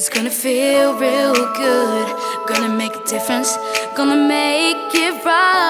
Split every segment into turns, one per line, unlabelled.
It's gonna feel real good, gonna make a difference, gonna make it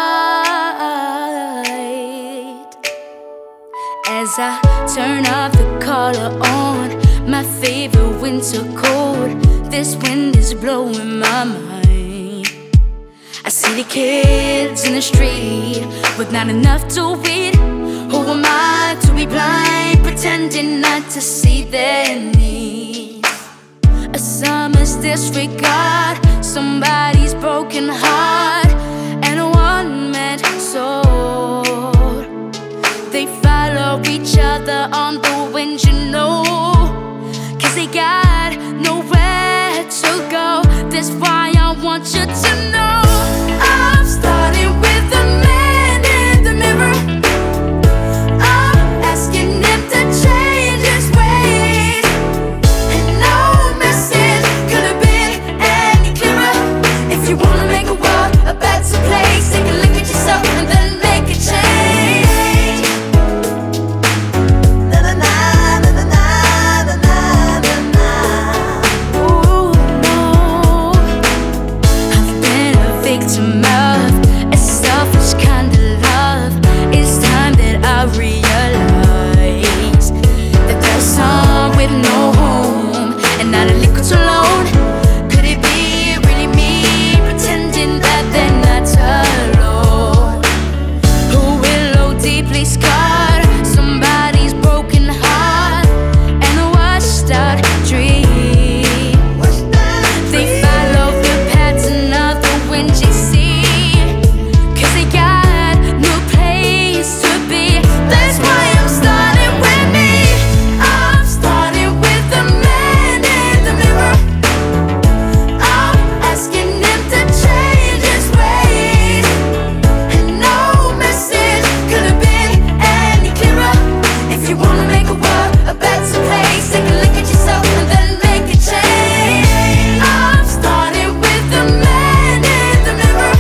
right. As I turn up the collar on my favorite winter coat, this wind is blowing my mind. I see the kids in the street with not enough to eat. Who am I to be blind, pretending not to see their needs? A summer's disregard, somebody's broken heart, and a one-man soul. They follow each other on the wind, you know, 'cause they got nowhere to go. That's why I want you to know I'm starting with the man in the mirror. I'm asking him to change his ways, and no message could have been any clearer. If you wanna make a world a better place, take a look at yourself and then make a change. Na na na na na na na na na. Ooh, no, I've been a victim of a selfish kind of love. It's time that I realize that there's some with no home and not a liquid to loan. Could it be really me pretending that they're not alone? Who will low deeply scarred somebody's broken heart and a washed out dream? They follow the pattern of the wind you see, 'cause they got no place to be. That's why I'm starting with me. I'm starting with the man in the mirror. I'm asking him to change his ways, and no message could have been any clearer. If you wanna make a world a better place, take a look at yourself and then make a change. I'm starting with the man in the mirror.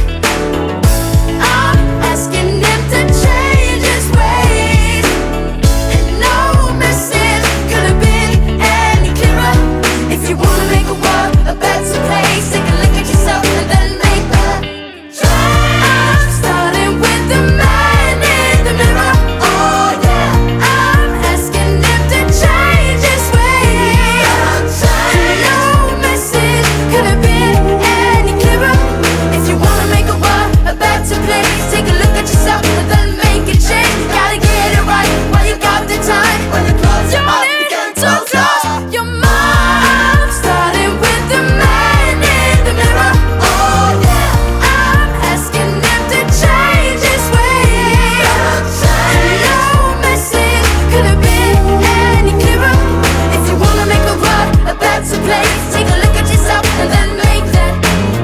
I'm asking him to change his ways, and no message could have been any clearer. If you wanna make a world a better place, take a look at yourself and then make a change. I'm starting with the man in the mirror. Oh yeah, I'm asking him to change his ways, and no message could have been any clearer. If you wanna make a world a better place, take a look at yourself and then make a change. Gotta get it right while you got the time. When you close your eyes, you can't close your mind. Starting with the man in the mirror. Oh yeah, I'm asking him to change his ways, and no message could have been any clearer. If you wanna make a world a better place, take a look at yourself and then make that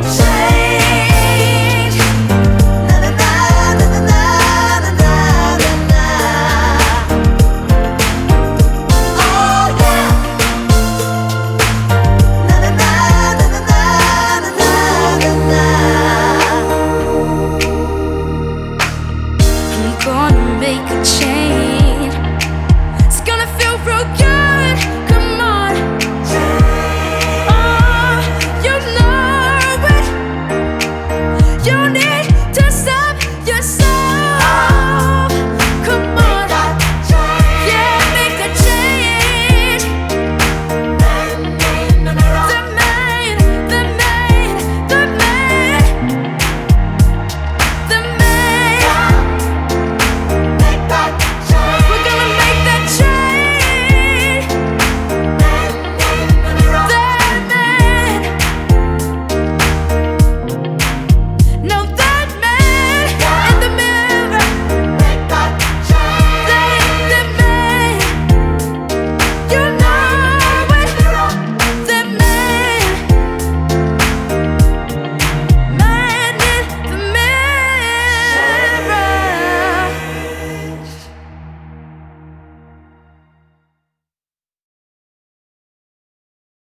change. Na na na na na na na na na. Oh yeah. Na na na na na na na na na. I'm gonna make a change. It's gonna feel real good.